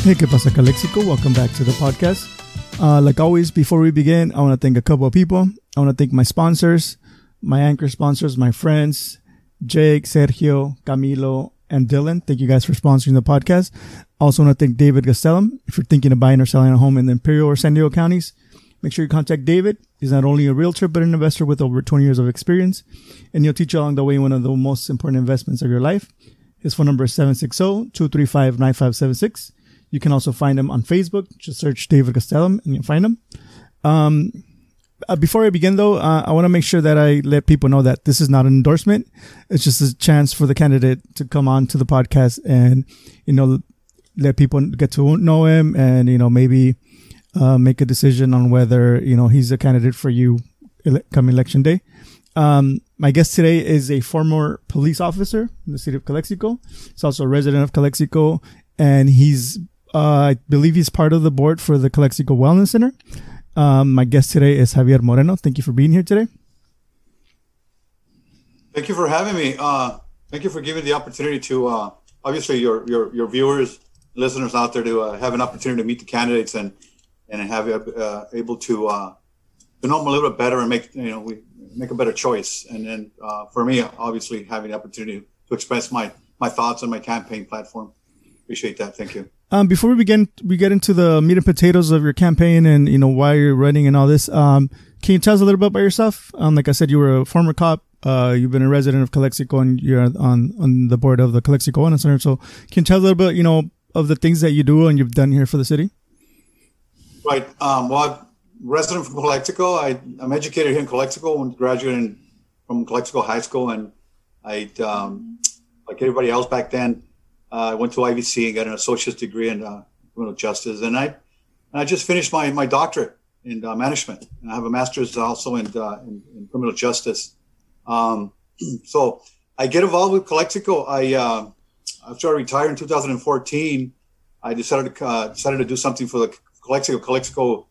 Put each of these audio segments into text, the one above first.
Hey, ¿qué pasa, Calexico? Welcome back to the podcast. Like always, before we begin, I want to thank a couple of people. I want to thank my sponsors, my anchor sponsors, my friends, Jake, Sergio, Camilo, and Dylan. Thank you guys for sponsoring the podcast. I also want to thank David Gastelum. If you're thinking of buying or selling a home in the Imperial or San Diego counties, make sure you contact David. He's not only a realtor, but an investor with over 20 years of experience, and he'll teach you along the way one of the most important investments of your life. His phone number is 760-235-9576. You can also find him on Facebook. Just search David Gastelum and you'll find him. Before I begin, though, I want to make sure that I let people know that this is not an endorsement. It's just a chance for the candidate to come on to the podcast and, let people get to know him and, maybe make a decision on whether, he's a candidate for you come election day. My guest today is a former police officer in the city of Calexico. He's also a resident of Calexico, and I believe he's part of the board for the Calexico Wellness Center. My guest today is Javier Moreno. Thank you for being here today. Thank you for having me. Thank you for giving the opportunity to, obviously your viewers, listeners out there to have an opportunity to meet the candidates and have able to know them a little bit better and make a better choice. And then for me, obviously having the opportunity to express my thoughts on my campaign platform. Appreciate that. Thank you. Before we get into the meat and potatoes of your campaign and, why you're running and all this, can you tell us a little bit about yourself? Like I said, you were a former cop. You've been a resident of Calexico and you're on the board of the Calexico Wellness Center. So can you tell us a little bit, of the things that you do and you've done here for the city? Right. Well, I'm resident from Calexico. I'm educated here in Calexico and graduated from Calexico High School. And I, like everybody else back then, I went to IVC and got an associate's degree in criminal justice. And I just finished my doctorate in management. And I have a master's also in criminal justice. So I get involved with Calexico. After I retired in 2014, I decided to do something for the Calexico. Calexico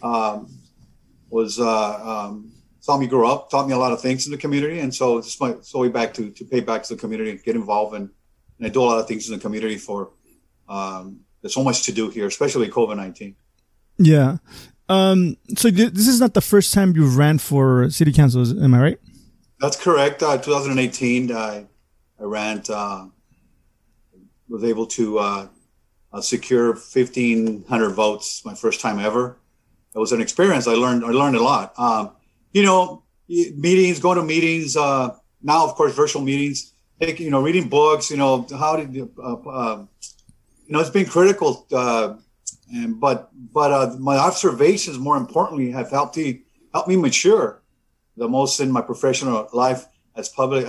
saw me grow up, taught me a lot of things in the community. And so it's my way back to pay back to the community and get involved and I do a lot of things in the community for, there's so much to do here, especially COVID-19. Yeah. So this is not the first time you've ran for city council, am I right? That's correct. 2018, I ran, was able to secure 1,500 votes, my first time ever. It was an experience. I learned a lot. Meetings, going to meetings, now, of course, virtual meetings. Reading books, how did it's been critical, but my observations, more importantly, have helped me mature the most in my professional life as a public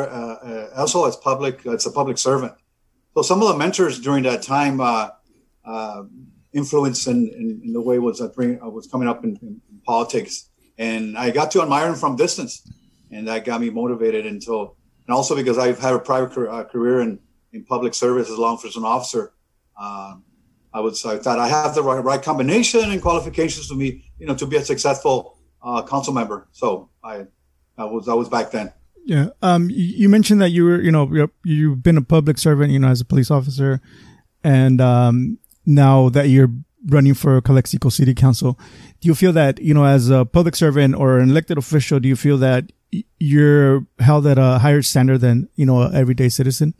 servant. So some of the mentors during that time influenced in the way I was coming up in politics, and I got to admire them from distance, and that got me motivated. And also because I've had a private career in public service as a law enforcement officer, I thought I have the right combination and qualifications to be a successful council member. So I was back then. Yeah. You mentioned that you were, you've been a public servant, as a police officer, and now that you're running for Calexico City Council, do you feel that, as a public servant or an elected official, do you feel that you're held at a higher standard than, an everyday citizen?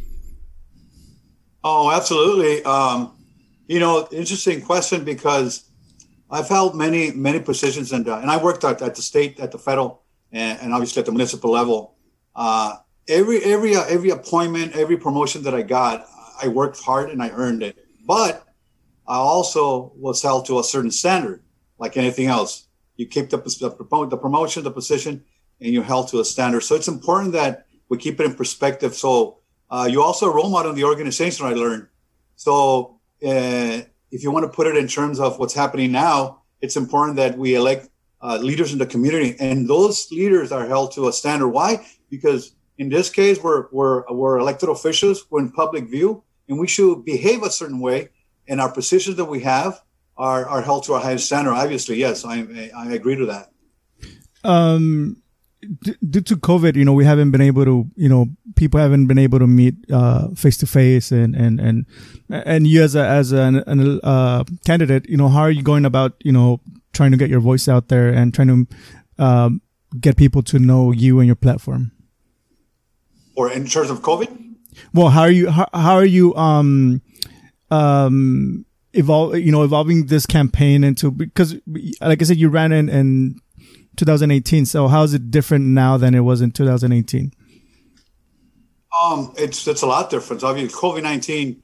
Oh, absolutely. Interesting question, because I've held many positions and I worked at the state, at the federal, and obviously at the municipal level. Every appointment, every promotion that I got, I worked hard and I earned it. But I also was held to a certain standard, like anything else. You keep the promotion, the position, and you're held to a standard. So it's important that we keep it in perspective. So you also a role model in the organization, I learned. So if you want to put it in terms of what's happening now, it's important that we elect leaders in the community, and those leaders are held to a standard. Why? Because in this case, we're elected officials, we're in public view, and we should behave a certain way, and our positions that we have are held to a higher standard. Obviously, yes, I agree to that. Due to COVID, we haven't been able to, people haven't been able to meet face to face, and you as a candidate, how are you going about trying to get your voice out there and trying to get people to know you and your platform? Or in terms of COVID? Well, how are you evolving this campaign into, because like I said, you ran in 2018. So how is it different now than it was in 2018? It's a lot different. Obviously, COVID-19,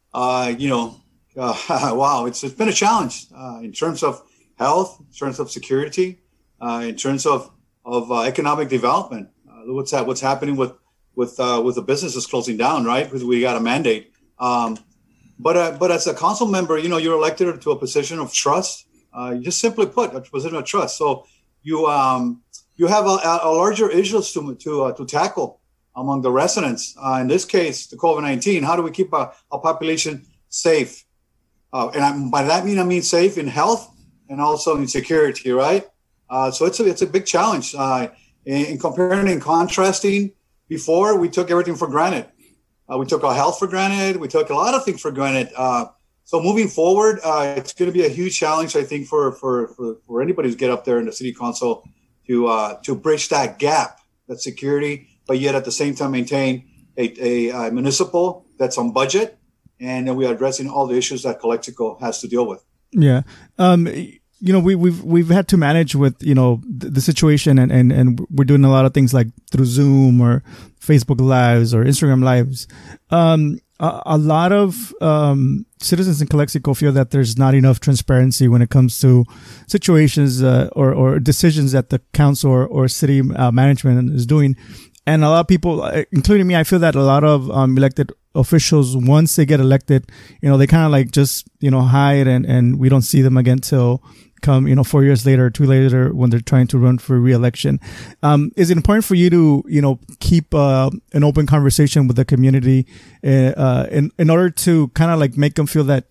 wow, it's been a challenge in terms of health, in terms of security, in terms of economic development. What's happening with the businesses closing down, right? Because we got a mandate. But as a council member, you're elected to a position of trust. Just simply put, a position of trust. So you have a larger issues to tackle among the residents. In this case, the COVID-19. How do we keep our population safe? By that I mean safe in health and also in security, right? So it's a big challenge. In comparing and contrasting, before we took everything for granted. We took our health for granted. We took a lot of things for granted. So moving forward, it's going to be a huge challenge, I think, for anybody who's get up there in the city council to bridge that gap, that security, but yet at the same time maintain a municipal that's on budget, and then we are addressing all the issues that Calexico has to deal with. Yeah. We've had to manage with, the situation and we're doing a lot of things like through Zoom or Facebook Lives or Instagram Lives. A lot of citizens in Calexico feel that there's not enough transparency when it comes to situations or decisions that the council or city management is doing. And a lot of people, including me, I feel that a lot of elected officials, once they get elected, they kind of like just, hide and we don't see them again till come, 4 years later, 2 years later, when they're trying to run for re-election. Is it important for you to, keep an open conversation with the community in order to kind of like make them feel that,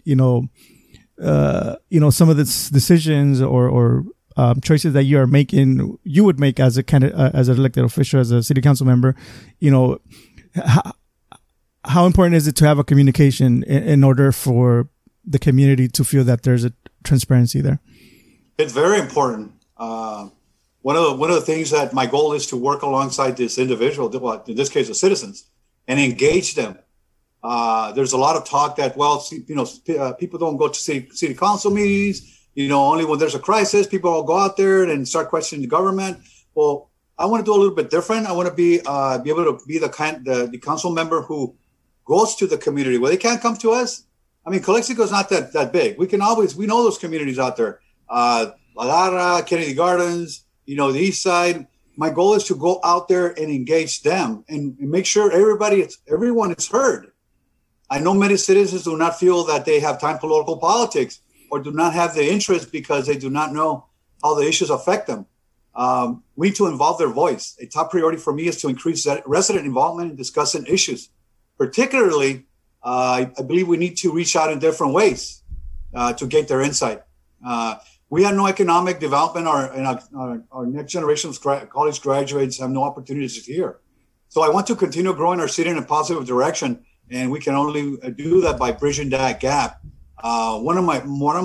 some of the decisions or choices that you would make as a candidate, as an elected official, as a city council member, how important is it to have a communication in order for the community to feel that there's a transparency there? It's very important. One of the things that my goal is to work alongside this individual, in this case, the citizens, and engage them. There's a lot of talk that, people don't go to city council meetings. Only when there's a crisis, people will go out there and start questioning the government. Well, I want to do a little bit different. I want to be able to be the council member who goes to the community where they can't come to us. I mean, Calexico is not that big. We know those communities out there. La Garra, Kennedy Gardens, the East Side. My goal is to go out there and engage them and make sure everyone is heard. I know many citizens do not feel that they have time for local politics or do not have the interest because they do not know how the issues affect them. We need to involve their voice. A top priority for me is to increase resident involvement in discussing issues. Particularly, I believe we need to reach out in different ways to get their insight. We have no economic development. Our next generation of college graduates have no opportunities here. So I want to continue growing our city in a positive direction, and we can only do that by bridging that gap. One of my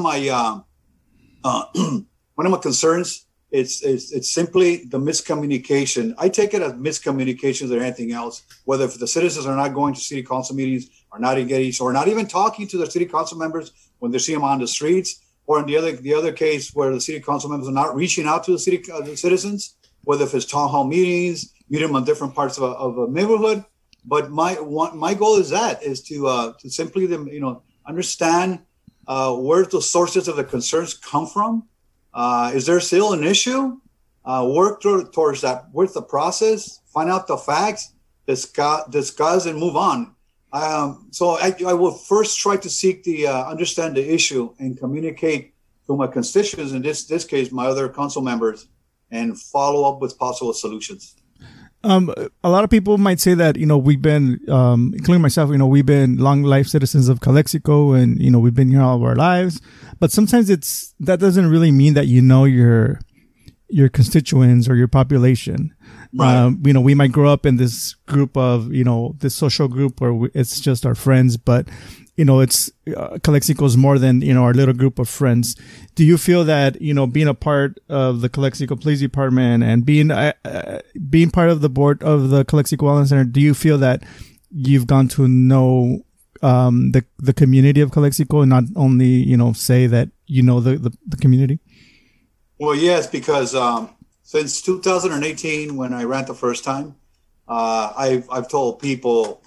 concerns it's simply the miscommunication. I take it as miscommunications or anything else. Whether if the citizens are not going to city council meetings, or not engaged, or not even talking to the city council members when they see them on the streets. Or in the other case where the city council members are not reaching out to the citizens, whether if it's town hall meetings, meet them on different parts of a neighborhood. But my goal is to simply understand where the sources of the concerns come from. Is there still an issue? Work towards that with the process, find out the facts, discuss and move on. So I will first try to seek understand the issue and communicate to my constituents, in this case, my other council members, and follow up with possible solutions. A lot of people might say that, we've been, including myself, we've been long life citizens of Calexico and, we've been here all of our lives. But sometimes that doesn't really mean that, your your constituents or your population. Right. We might grow up in this group of, this social group where it's just our friends, but, it's Calexico is more than, our little group of friends. Do you feel that, being a part of the Calexico Police Department and being part of the board of the Calexico Wellness Center, do you feel that you've gone to know the community of Calexico and not only, say that the community? Well, yes, because since 2018, when I ran the first time, I've told people,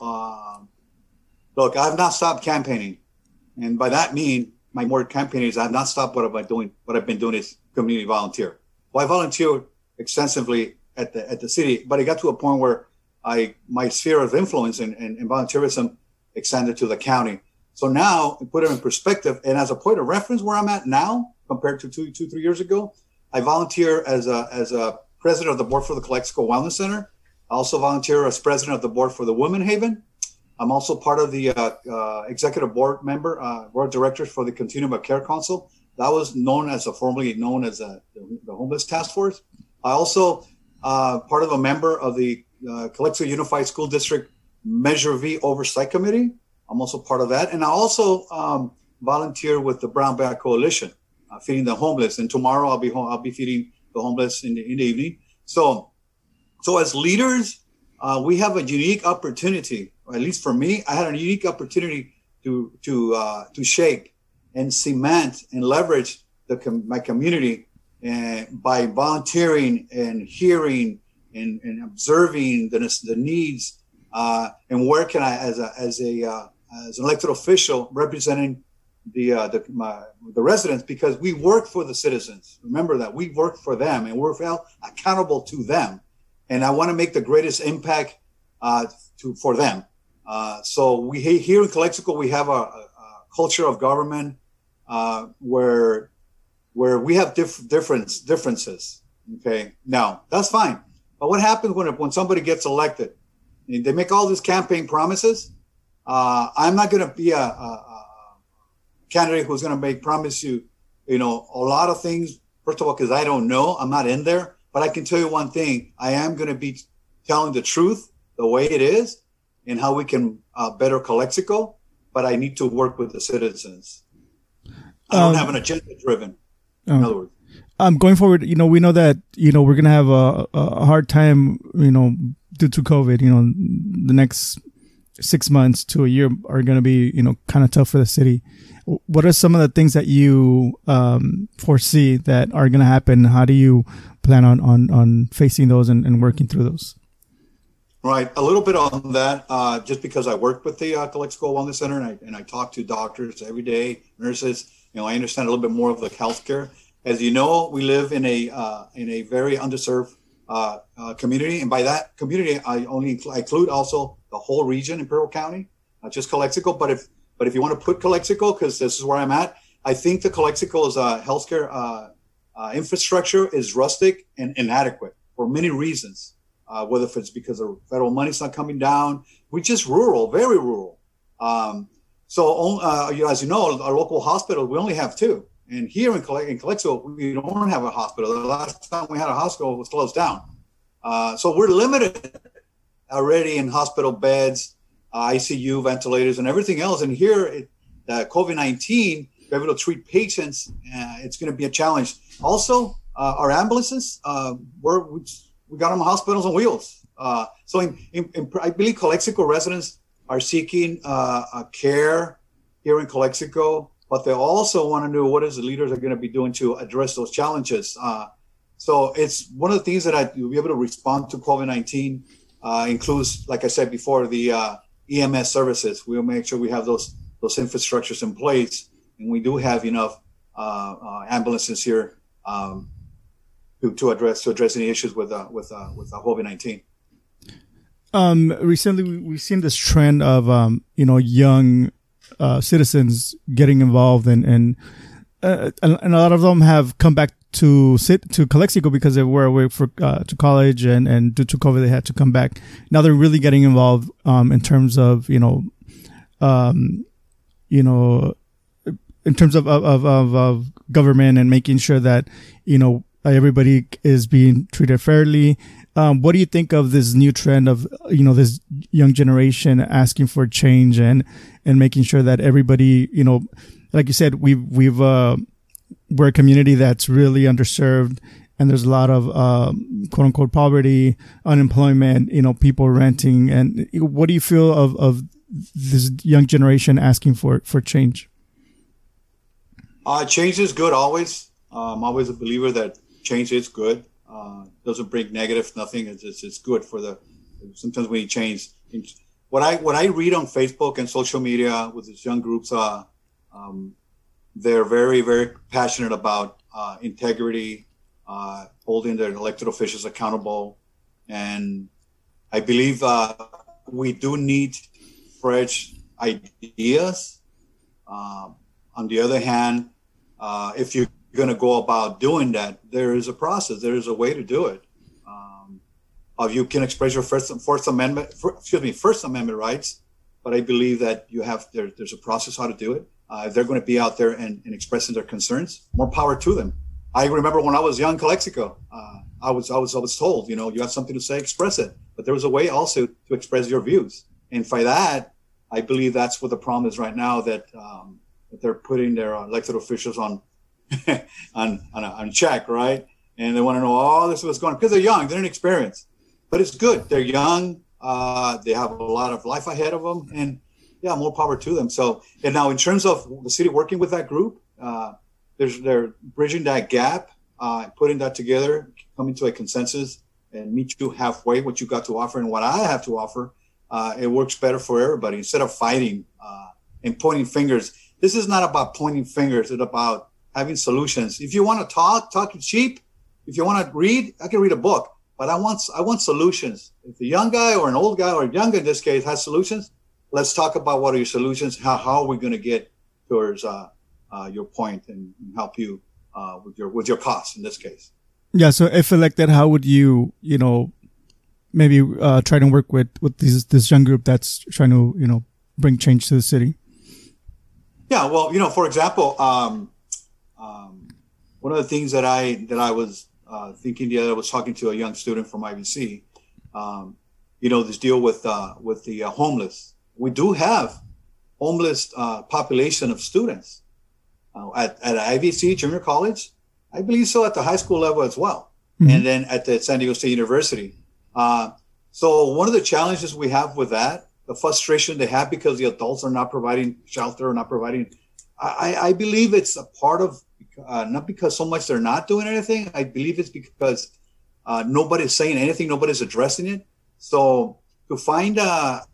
look, I've not stopped campaigning, and by that mean my more campaigning is I've not stopped what I've been doing. What I've been doing is community volunteer. Well, I volunteered extensively at the city, but it got to a point where my sphere of influence and volunteerism extended to the county. So now, to put it in perspective, and as a point of reference where I'm at now compared to 3 years ago, I volunteer as a president of the board for the Calexico Wellness Center. I also volunteer as president of the board for the Women Haven. I'm also part of the executive board member, board of directors for the Continuum of Care Council. That was formerly known as the Homeless Task Force. I also part of a member of the Calexico Unified School District Measure V Oversight Committee. I'm also part of that. And I also volunteer with the Brown Bag Coalition, feeding the homeless. And tomorrow I'll be feeding the homeless in the evening. So as leaders, we have a unique opportunity, or at least for me, I had a unique opportunity to shape and cement and leverage my community by volunteering and hearing and observing the needs, and where can I, as an elected official representing the residents, because we work for the citizens. Remember that we work for them and we're held accountable to them. And I want to make the greatest impact for them. So we here in Calexico, we have a culture of government where we have differences. Okay, now that's fine. But what happens when somebody gets elected? They make all these campaign promises. I'm not going to be a candidate who's going to promise you, a lot of things. First of all, because I don't know, I'm not in there. But I can tell you one thing: I am going to be telling the truth, the way it is, and how we can better Calexico. But I need to work with the citizens. I don't have an agenda driven. In other words. Going forward, we know that, we're going to have a hard time, due to COVID, the next 6 months to a year are going to be, kind of tough for the city. What are some of the things that you foresee that are going to happen? How do you plan on facing those and working through those? Right. A little bit on that, just because I work with the Calexico Wellness Center and I talk to doctors every day, nurses, I understand a little bit more of the healthcare. As you know, we live in a very underserved community, and by that community, I include also the whole region, Imperial County, not just Calexico. But if you want to put Calexico, because this is where I'm at, I think the Calexico's healthcare infrastructure is rustic and inadequate for many reasons. Whether it's because the federal money's not coming down, we're just rural, very rural. So as you know, our local hospital, we only have 2. And here in Calexico, we don't have a hospital. The last time we had a hospital was closed down. So we're limited already in hospital beds, ICU, ventilators, and everything else. And here, COVID-19, we're able to treat patients. It's going to be a challenge. Also, our ambulances, we got them in hospitals on wheels. So I believe Calexico residents are seeking care here in Calexico, but they also want to know what is the leaders are going to be doing to address those challenges. So it's one of the things that you'll be able to respond to COVID-19 includes, like I said before, the EMS services. We'll make sure we have those infrastructures in place, and we do have enough ambulances here to address any issues with COVID-19. Recently, we've seen this trend of young citizens getting involved, and a lot of them have come back to Calexico because they were away to college, and due to COVID, they had to come back. Now they're really getting involved in terms of in terms of government and making sure that everybody is being treated fairly. What do you think of this new trend of, this young generation asking for change and making sure that everybody, like you said, we're a community that's really underserved, and there's a lot of quote unquote poverty, unemployment, people renting. And what do you feel of this young generation asking for change? Change is good always. I'm always a believer that change is good. Doesn't bring negative, nothing. It's good for sometimes when you change. What I read on Facebook and social media with these young groups, they're very, very passionate about integrity, holding their elected officials accountable. And I believe we do need fresh ideas. On the other hand, if you're going to go about doing that, there is a process. There is a way to do it. You can express your First Amendment rights, but I believe that there's a process how to do it. If they're going to be out there and expressing their concerns, more power to them. I remember when I was young, Calexico, I was told, you have something to say, express it. But there was a way also to express your views. And by that, I believe that's what the problem is right now, that they're putting their elected officials on check, right? And they want to know, this is what's going on, because they're young, they're inexperienced. But it's good. They're young. They have a lot of life ahead of them, and more power to them. So, and now in terms of the city working with that group, they're bridging that gap, putting that together, coming to a consensus, and meet you halfway, what you got to offer and what I have to offer. It works better for everybody instead of fighting and pointing fingers. This is not about pointing fingers. It's about having solutions. If you want to talk cheap. If you want to read, I can read a book. But I want solutions. If a young guy or an old guy, or young in this case, has solutions, let's talk about what are your solutions. How are we going to get towards your point and help you with your costs in this case? Yeah. So if elected, how would you maybe try to work with this young group that's trying to bring change to the city? Yeah. Well, for example, one of the things that I was thinking the other, I was talking to a young student from IVC, this deal with the homeless. We do have homeless population of students at IVC Junior College. I believe so at the high school level as well. Mm-hmm. And then at the San Diego State University. So one of the challenges we have with that, the frustration they have because the adults are not providing shelter or not providing, I believe it's a part of, not because so much they're not doing anything. I believe it's because nobody's saying anything, nobody's addressing it. So to find a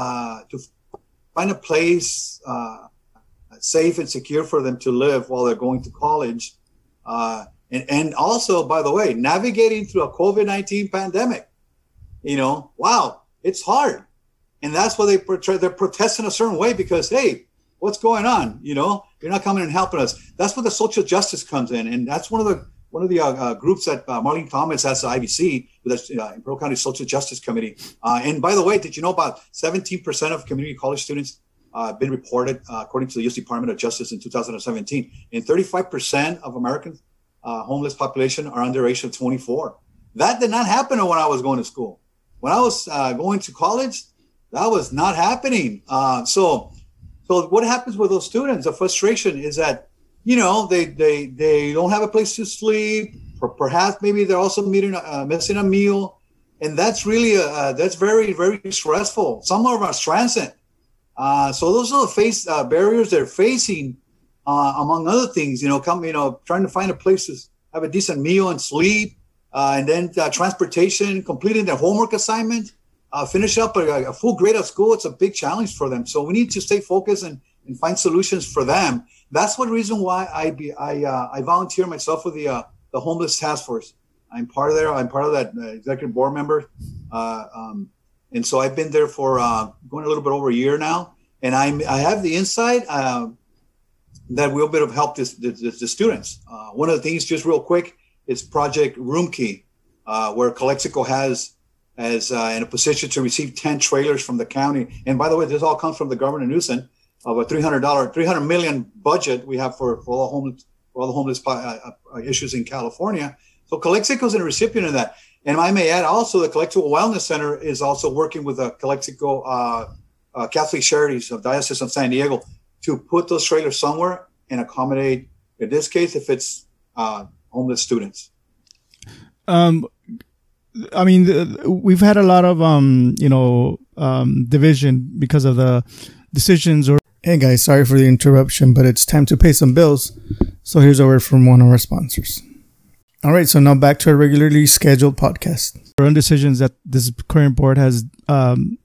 place safe and secure for them to live while they're going to college, and also, by the way, navigating through a COVID-19 pandemic, wow, it's hard, and that's why they're protesting a certain way because, hey, what's going on? You're not coming and helping us. That's where the social justice comes in, and that's one of the groups that Marlene Thomas has at IVC, that's Imperial County Social Justice Committee. And by the way, did you know about 17% of community college students been reported, according to the U.S. Department of Justice in 2017, and 35% of Americans homeless population are under age of 24. That did not happen when I was going to school. When I was going to college, that was not happening. So what happens with those students? The frustration is that, they don't have a place to sleep. Or perhaps maybe they're also missing a meal. And that's really, that's very, very stressful. Some of them are transient. So those are the barriers they're facing, among other things, trying to find a place to have a decent meal and sleep, and then transportation, completing their homework assignment, finish up a full grade of school. It's a big challenge for them. So we need to stay focused and find solutions for them. That's one reason why I volunteer myself with the homeless task force. I'm part of that executive board member. And so I've been there for going a little bit over a year now. And I have the insight that we'll be able to help the students. One of the things, just real quick, is Project Room Key, where Calexico has in a position to receive 10 trailers from the county. And by the way, this all comes from the Governor Newsom of a $300 million budget we have for all the homeless issues in California. So Calexico is a recipient of that. And I may add also the Calexico Wellness Center is also working with the Calexico Catholic Charities of Diocese of San Diego to put those trailers somewhere and accommodate, in this case, if it's homeless students. I mean, we've had a lot of, division because of the decisions. Hey guys, sorry for the interruption, but it's time to pay some bills. So here's a word from one of our sponsors. All right, so now back to our regularly scheduled podcast. There are decisions that this current board has, done.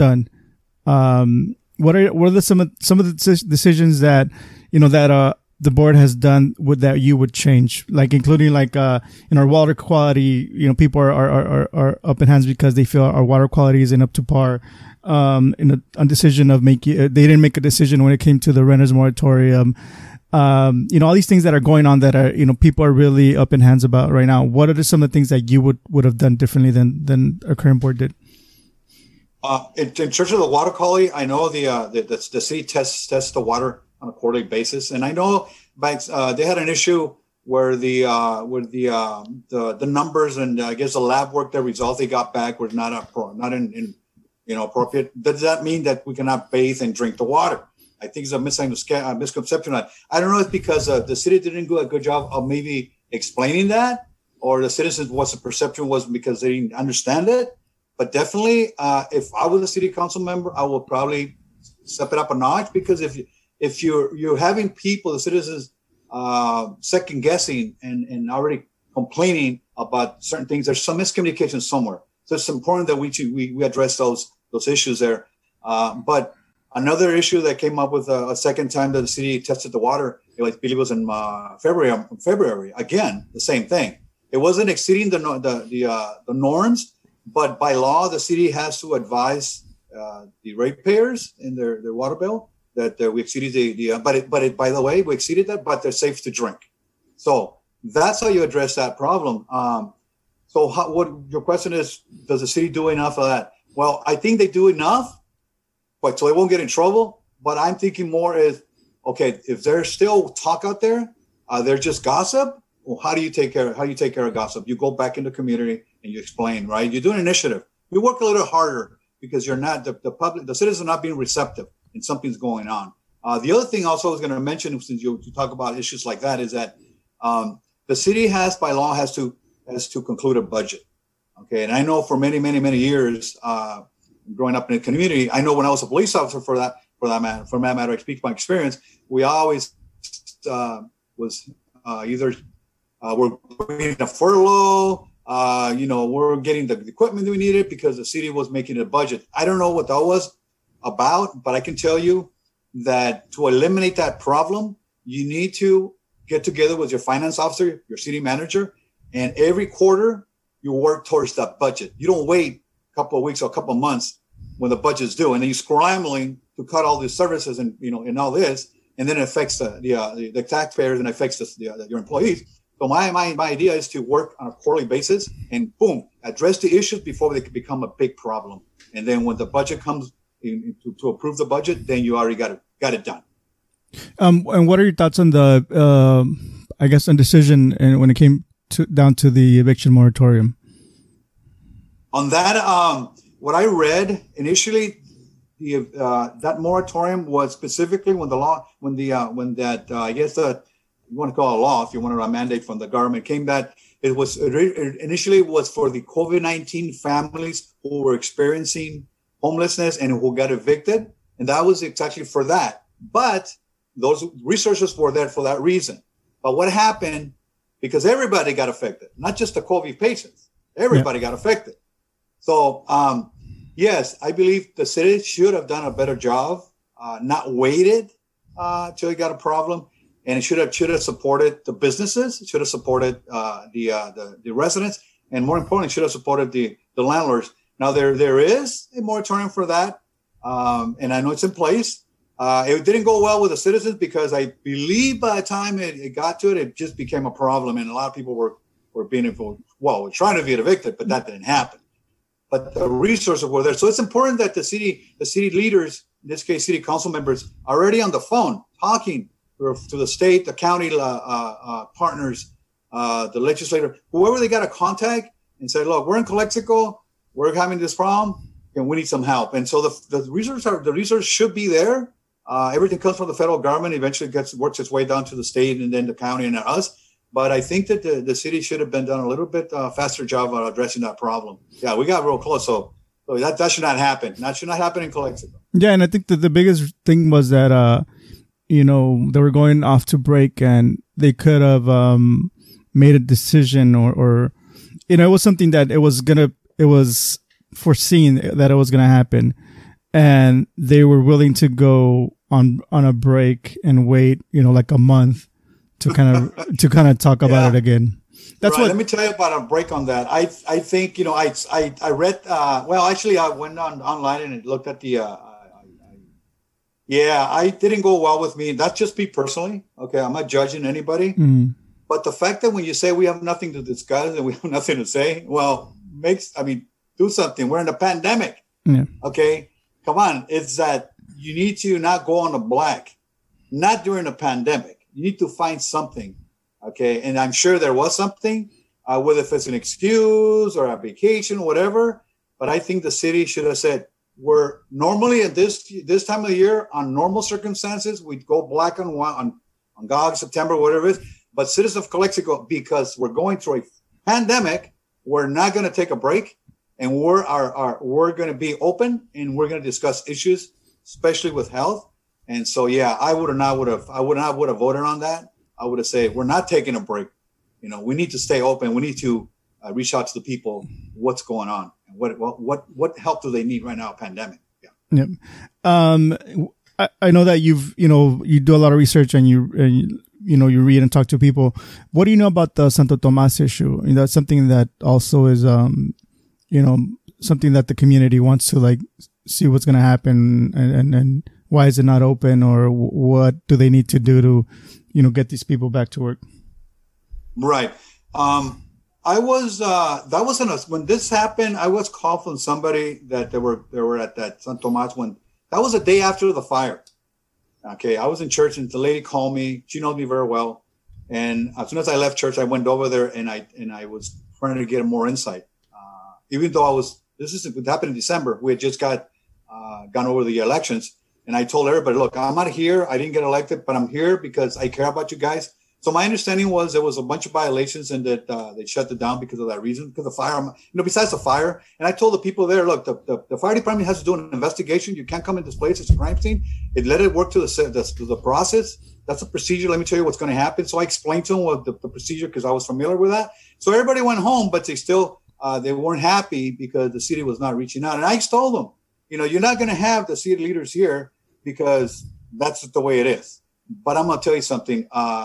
What are some of the decisions that the board has done that you would change, like including in our water quality? People are up in hands because they feel our water quality isn't up to par. In a decision of they didn't make a decision when it came to the renters moratorium. All these things that are going on that are, people are really up in hands about right now. What are some of the things that you would have done differently than our current board did? In terms of the water quality, I know the city tests the water on a quarterly basis, and I know they had an issue where the numbers and I guess the lab work, the results they got back were not appropriate. Does that mean that we cannot bathe and drink the water? I think it's a misconception. I don't know if because the city didn't do a good job of maybe explaining that, or the citizens, what the perception was because they didn't understand it. But definitely, if I was a city council member, I would probably step it up a notch, because if you're having people, the citizens, second guessing and already complaining about certain things, there's some miscommunication somewhere. So it's important that we address those issues there. But another issue that came up with a second time that the city tested the water, I believe it was in February. Again, the same thing. It wasn't exceeding the norms, but by law, the city has to advise the ratepayers in their water bill that we exceeded by the way, we exceeded that, but they're safe to drink. So that's how you address that problem. So what your question is, does the city do enough of that? Well, I think they do enough, but so they won't get in trouble. But I'm thinking more is, okay, if there's still talk out there, they're just gossip. Well, how do you take care of gossip? You go back in the community and you explain, right? You do an initiative. You work a little harder because you're not the citizens are not being receptive and something's going on. The other thing also I was going to mention, since you talk about issues like that, is that the city by law has to conclude a budget. Okay. And I know for many, many, many years, growing up in the community, I know when I was a police officer for that matter, I speak from experience, we always was either we're getting a furlough, we're getting the equipment that we needed because the city was making a budget. I don't know what that was about, but I can tell you that to eliminate that problem, you need to get together with your finance officer, your city manager, and every quarter you work towards that budget. You don't wait a couple of weeks or a couple of months when the budget's due, and then you're scrambling to cut all these services and all this, and then it affects the taxpayers and affects your employees. So my idea is to work on a quarterly basis and boom, address the issues before they can become a big problem. And then when the budget comes in to approve the budget, then you already got it done. And what are your thoughts on the, on decision and when it came down to the eviction moratorium? On that, what I read initially, that moratorium was specifically when you want to call it a law, if you want a mandate from the government, came that it was initially was for the COVID-19 families who were experiencing homelessness and who got evicted. And that was exactly for that. But those resources were there for that reason. But what happened, because everybody got affected, not just the COVID patients, everybody got affected. So, yes, I believe the city should have done a better job, not waited till you got a problem. And it should have supported the businesses. It should have supported the residents, and more importantly, should have supported the landlords. Now there is a moratorium for that, and I know it's in place. It didn't go well with the citizens because I believe by the time it got to it, it just became a problem, and a lot of people were we're trying to get evicted, but that didn't happen. But the resources were there, so it's important that the city leaders, in this case, city council members, are already on the phone talking to the state, the county partners, the legislator, whoever they got to contact and say, look, we're in Calexico, we're having this problem, and we need some help. And so the resources should be there. Everything comes from the federal government, eventually works its way down to the state and then the county and us. But I think that the city should have been done a little bit faster job on addressing that problem. Yeah, we got real close. So that should not happen. That should not happen in Calexico. Yeah, and I think that the biggest thing was that, they were going off to break and they could have made a decision or it was something that it was foreseen that it was going to happen. And they were willing to go on a break and wait, like a month to kind of talk about it again. That's right. Let me tell you about a break on that. I think, I read, I went online and looked at the, I didn't go well with me. That's just me personally. Okay. I'm not judging anybody, but the fact that when you say we have nothing to discuss and we have nothing to say, do something. We're in a pandemic. Yeah. Okay. Come on. It's that you need to not go on the black, not during a pandemic. You need to find something. Okay. And I'm sure there was something, whether if it's an excuse or a vacation, whatever. But I think the city should have said, we're normally at this time of the year on normal circumstances, we'd go black on August, September, whatever it is. But citizens of Calexico, because we're going through a pandemic, we're not going to take a break. And we're going to be open and we're going to discuss issues, especially with health. And so, I would not have voted on that. I would have said, we're not taking a break. We need to stay open. We need to reach out to the people. What's going on and what help do they need right now? Pandemic. Yeah. I know that you do a lot of research and you read and talk to people. What do you know about the Santo Tomas issue? That's something that also is, something that the community wants to see what's going to happen and why is it not open or what do they need to do to, get these people back to work? Right. I was, when this happened, I was called from somebody that they were at that San Tomas that was the day after the fire. Okay. I was in church and the lady called me. She knows me very well. And as soon as I left church, I went over there and I was trying to get more insight. Even though it happened in December, we had just gone over the elections. And I told everybody, look, I'm not here. I didn't get elected, but I'm here because I care about you guys. So my understanding was there was a bunch of violations and that they shut it down because of that reason, because of the fire, besides the fire. And I told the people there, look, the fire department has to do an investigation. You can't come in this place. It's a crime scene. Let it work to the process. That's a procedure. Let me tell you what's going to happen. So I explained to them what the procedure, because I was familiar with that. So everybody went home, but they still, they weren't happy because the city was not reaching out. And I told them, you're not going to have the city leaders here because that's the way it is. But I'm going to tell you something.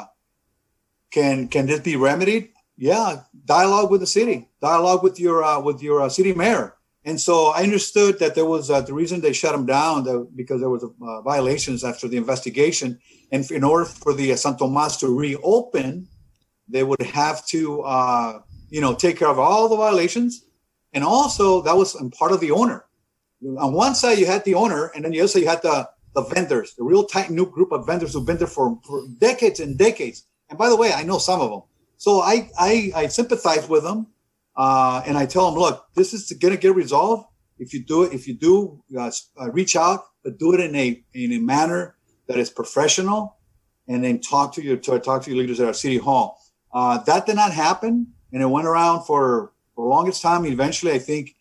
Can this be remedied? Yeah. Dialogue with the city, dialogue with your city mayor. And so I understood that there was the reason they shut them down because there was violations after the investigation. And in order for the San Tomas to reopen, they would have to, take care of all the violations. And also that was part of the owner. On one side, you had the owner, and then the other side, you had the vendors, the real tight new group of vendors who've been there for decades and decades. And by the way, I know some of them. So I sympathize with them. And I tell them, look, this is going to get resolved. If you do reach out, but do it in a manner that is professional, and then talk to your leaders at our city hall. That did not happen. And it went around for the longest time. Eventually, I think,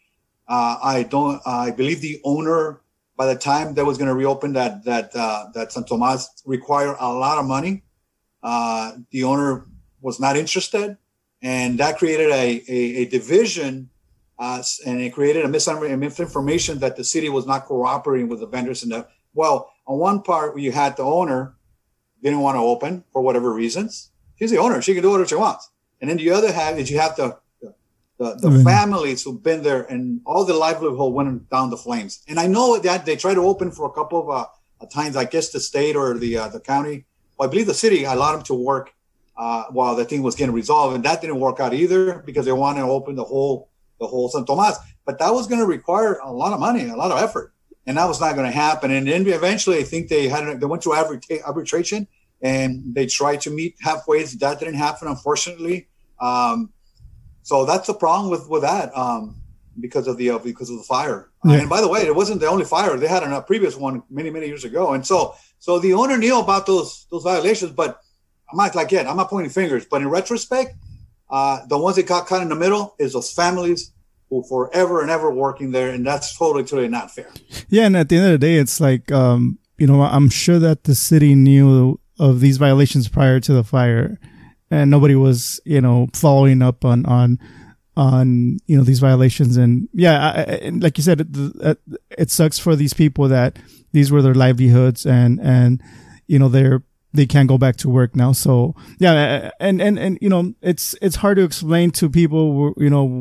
I believe the owner, by the time that was going to reopen that San Tomas, required a lot of money. The owner was not interested, and that created a division, and it created a misinformation that the city was not cooperating with the vendors. On one part, you had the owner didn't want to open for whatever reasons. She's the owner; she can do whatever she wants. And then the other half is you have the families who've been there, and all the livelihood went down the flames. And I know that they tried to open for a couple of times. I guess the state or the county. Well, I believe the city allowed them to work while the thing was getting resolved, and that didn't work out either because they wanted to open the whole San Tomas. But that was going to require a lot of money, a lot of effort, and that was not going to happen. And then eventually, I think they went to arbitration, and they tried to meet halfway. That didn't happen, unfortunately. So that's the problem with that, because of the fire. Yeah. And by the way, it wasn't the only fire. They had a previous one many years ago, and so the owner knew about those violations. But I'm not pointing fingers. But in retrospect, the ones that got caught in the middle is those families who forever and ever working there, and that's totally not fair. Yeah, and at the end of the day, it's like I'm sure that the city knew of these violations prior to the fire, and nobody was following up on these violations. And yeah, like you said, it sucks for these people that these were their livelihoods, and they can't go back to work now. So yeah, and it's hard to explain to people,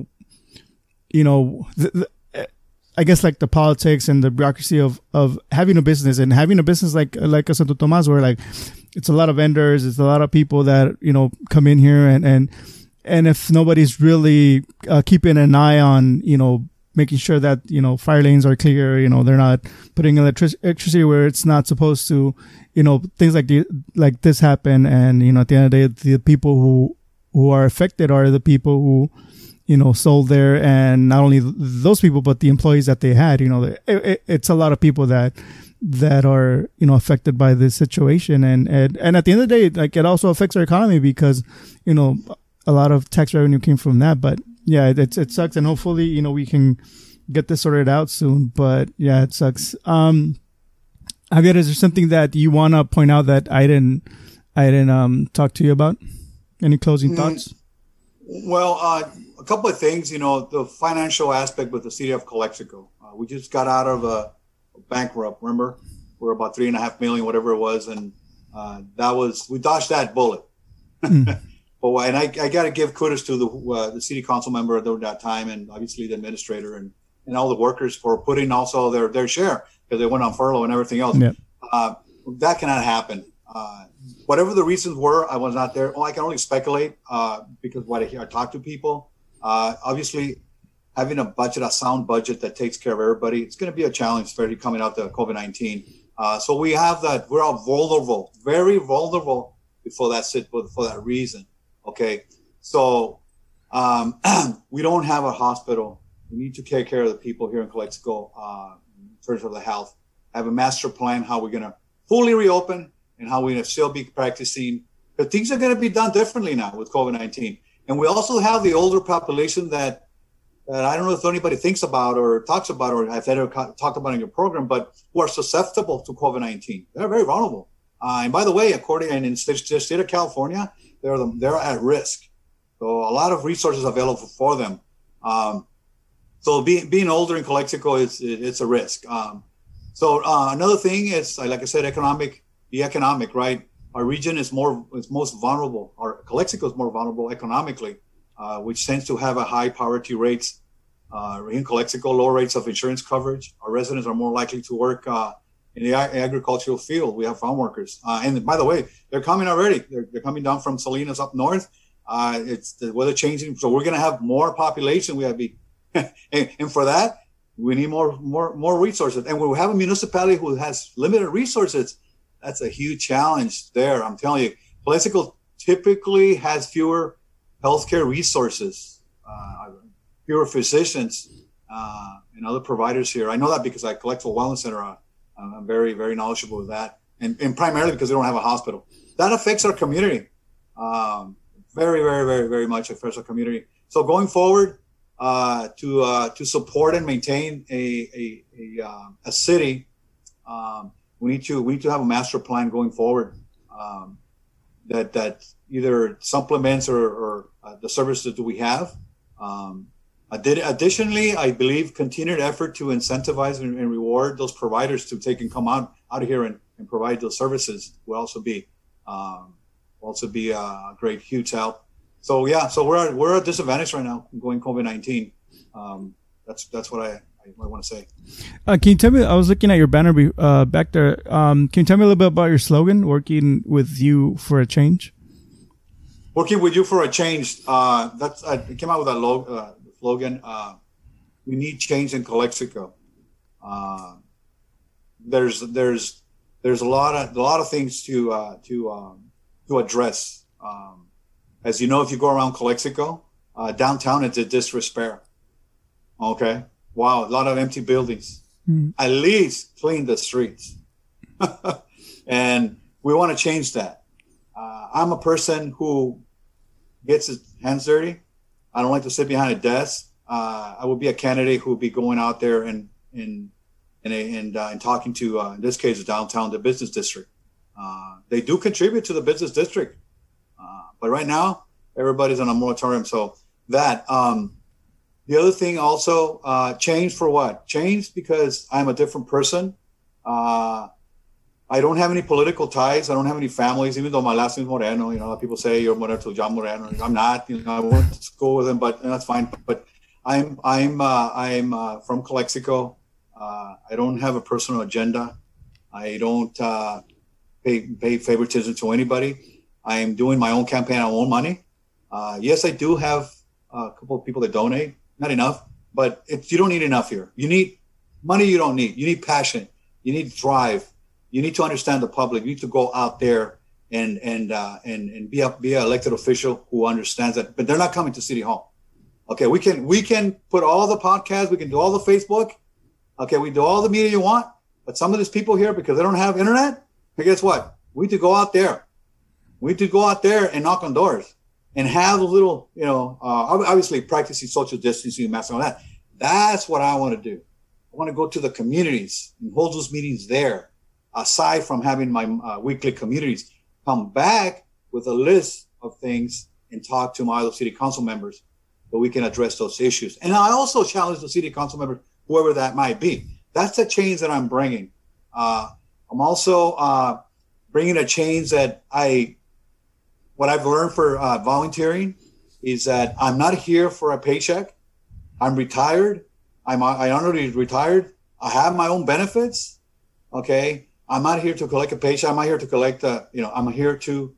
I guess like the politics and the bureaucracy of having a business, and having a business like a Santo Tomas, where like it's a lot of vendors, it's a lot of people that come in here, and if nobody's really keeping an eye on making sure that fire lanes are clear, they're not putting electricity where it's not supposed to, things like this happen. And at the end of the day, the people who are affected are the people who sold there, and not only those people, but the employees that they had. It's a lot of people that are affected by this situation, and at the end of the day, like, it also affects our economy, because a lot of tax revenue came from that. But yeah, it sucks, and hopefully we can get this sorted out soon. But yeah, it sucks. Javier, is there something that you want to point out that I didn't talk to you about? Any closing thoughts? Well, a couple of things. The financial aspect with the city of Calexico. We just got out of a bankrupt. Remember, we're about $3.5 million, whatever it was, and we dodged that bullet. But and I got to give kudos to the city council member during that time, and obviously the administrator and all the workers for putting also their share, because they went on furlough and everything else. Yeah. That cannot happen. Whatever the reasons were, I was not there. I can only speculate because what I talk to people. Obviously, having a sound budget that takes care of everybody, it's going to be a challenge, especially coming out to COVID-19. So we have that. We're all vulnerable, very vulnerable for that reason. Okay, so we don't have a hospital. We need to take care of the people here in Calexico in terms of the health. Have a master plan how we're going to fully reopen and how we're going to still be practicing. But things are going to be done differently now with COVID-19. And we also have the older population that I don't know if anybody thinks about or talks about or have ever talked about in your program, but who are susceptible to COVID-19. They're very vulnerable. And by the way, in the state of California, they're at risk. So a lot of resources available for them. So being older in Calexico it's a risk. So another thing is, like I said, economic, right? Our region is most vulnerable. Our Calexico is more vulnerable economically, which tends to have a high poverty rates. In Calexico, low rates of insurance coverage. Our residents are more likely to work in the agricultural field. We have farm workers. And by the way, they're coming already. They're coming down from Salinas up north. It's the weather changing. So we're going to have more population. We have and for that, we need more resources. And when we have a municipality who has limited resources, that's a huge challenge there. I'm telling you, Calexico typically has fewer healthcare resources, fewer physicians, and other providers here. I know that because I collect for Wellness Center. I'm very, very knowledgeable with that, and primarily because they don't have a hospital. That affects our community. Very, very, very, very much affects our community. So going forward, to support and maintain a city, we need to have a master plan going forward that either supplements or the services that we have. Additionally, I believe continued effort to incentivize and reward those providers to take and come out here and provide those services will also be a great, huge help. So yeah, so we're at disadvantage right now going COVID-19. That's what I want to say. Can you tell me? I was looking at your banner back there. Can you tell me a little bit about your slogan? Working with you for a change. Working with you for a change. I came out with that slogan. We need change in Calexico. There's a lot of things to address. As you know, if you go around Calexico, downtown, it's a disrepair. Okay. Wow. A lot of empty buildings. At least clean the streets. And we want to change that. I'm a person who gets his hands dirty. I don't like to sit behind a desk. I would be a candidate who would be going out there and talking to, in this case, downtown, the business district. They do contribute to the business district. But right now, everybody's on a moratorium. So that, the other thing also, change for what? Change because I'm a different person. I don't have any political ties. I don't have any families, even though my last name is Moreno. You know, a lot of people say you're Moreno to John Moreno. I'm not. You know, I went to school with him, but that's fine. But I'm from Calexico. I don't have a personal agenda. I don't pay favoritism to anybody. I am doing my own campaign, my own money. Yes, I do have a couple of people that donate. Not enough, but you don't need enough here. You need money. You don't need. You need passion. You need drive. You need to understand the public. You need to go out there and be an elected official who understands that. But they're not coming to City Hall. Okay, we can put all the podcasts. We can do all the Facebook. Okay, we do all the media you want. But some of these people here, because they don't have internet, hey, guess what? We need to go out there. We need to go out there and knock on doors and have a little, you know, obviously practicing social distancing, masks, and all that. That's what I want to do. I want to go to the communities and hold those meetings there. Aside from having my weekly communities, come back with a list of things and talk to my other city council members so we can address those issues. And I also challenge the city council members, whoever that might be. That's the change that I'm bringing. I'm also bringing a change that what I've learned for volunteering is that I'm not here for a paycheck. I'm retired. I already retired. I have my own benefits. Okay. I'm not here to collect a paycheck. I'm not here to collect, I'm here to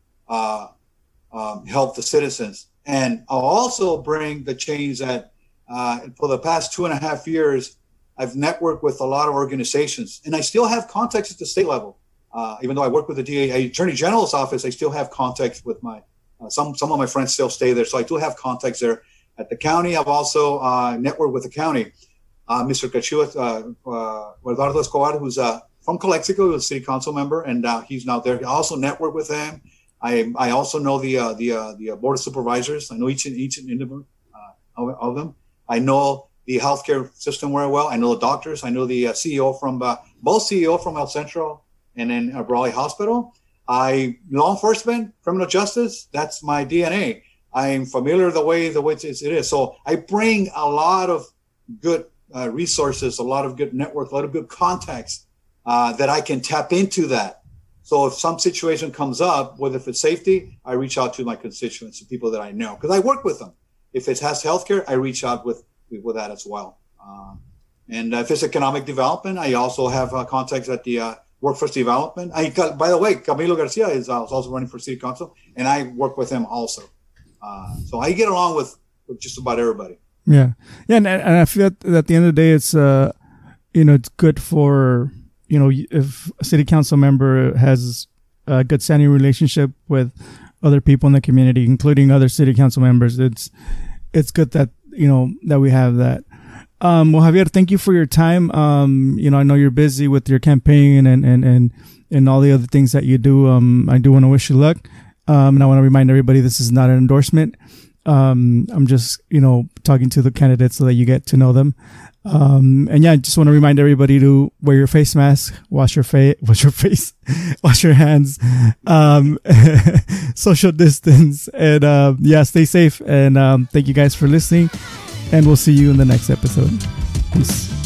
help the citizens. And I'll also bring the change that for the past 2.5 years, I've networked with a lot of organizations, and I still have contacts at the state level. Even though I work with the DA, Attorney General's office, I still have contacts with my some of my friends still stay there, so I do have contacts there. At the county, I've also networked with the county. Mr. Cachua, Eduardo Escobar, who's from Calexico, he was a city council member, and he's now there. I also network with him. I also know the board of supervisors. I know each and of them. I know the healthcare system very well. I know the doctors. I know the CEO from both CEO from El Centro and then Brawley Hospital. Law enforcement, criminal justice. That's my DNA. I'm familiar the way it is. So I bring a lot of good resources, a lot of good network, a lot of good contacts. That I can tap into that. So if some situation comes up, whether if it's safety, I reach out to my constituents, the people that I know, because I work with them. If it has healthcare, I reach out with that as well. And if it's economic development, I also have contacts at the workforce development. By the way, Camilo Garcia is also running for city council, and I work with him also. So I get along with just about everybody. Yeah, and I feel that at the end of the day, it's it's good for. If a city council member has a good standing relationship with other people in the community, including other city council members, it's good that, that we have that. Well, Javier, thank you for your time. I know you're busy with your campaign and all the other things that you do. I do want to wish you luck. And I want to remind everybody, this is not an endorsement. I'm just, talking to the candidates so that you get to know them. And yeah, I just want to remind everybody to wear your face mask, wash your face, wash your hands, social distance, and, stay safe. And, thank you guys for listening, and we'll see you in the next episode. Peace.